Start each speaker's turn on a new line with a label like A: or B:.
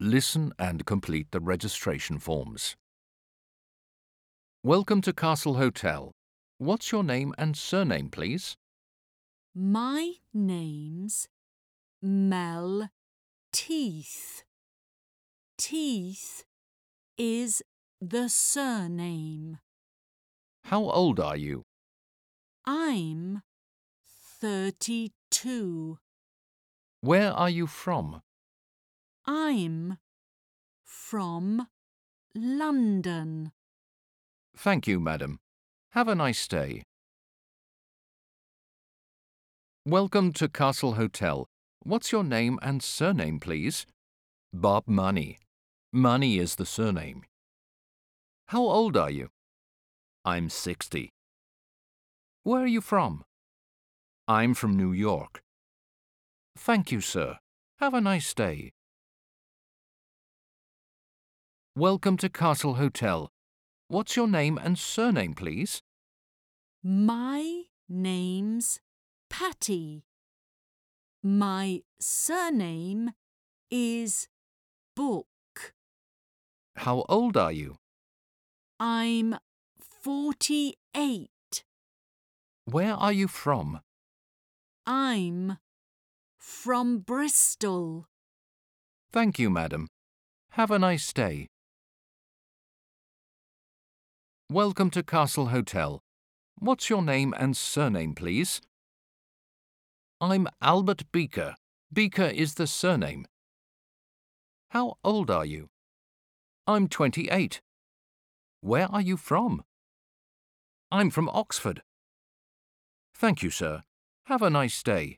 A: Listen and complete the registration forms. Welcome to Castle Hotel. What's your name and surname, please?
B: My name's Mel Teeth. Teeth is the surname.
A: How old are you?
B: I'm 32.
A: Where are you from?
B: I'm from London.
A: Thank you, madam. Have a nice day. Welcome to Castle Hotel. What's your name and surname, please? Bob Money. Money is the surname. How old are you? I'm 60. Where are you from? I'm from New York. Thank you, sir. Have a nice day. Welcome to Castle Hotel. What's your name and surname, please?
B: My name's Patty. My surname is Book.
A: How old are you?
B: I'm 48.
A: Where are you from?
B: I'm from Bristol.
A: Thank you, madam. Have a nice day. Welcome to Castle Hotel. What's your name and surname, please? I'm Albert Beaker. Beaker is the surname. How old are you? I'm 28. Where are you from? I'm from Oxford. Thank you, sir. Have a nice day.